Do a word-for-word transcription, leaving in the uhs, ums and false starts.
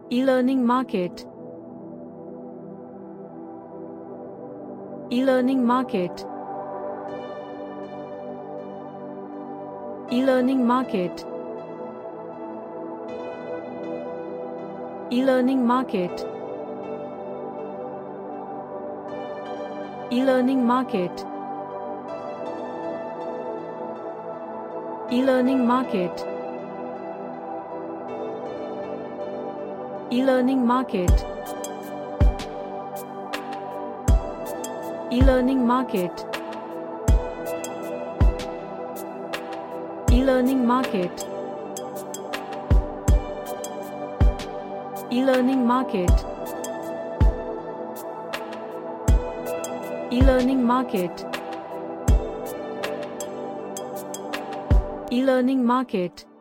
E-learning market. E-learning market. E-learning market. E-learning market. E-learning market. E-learning market. E-learning market. E-learning market. E-learning market. E-learning market. E-learning market. E-learning market.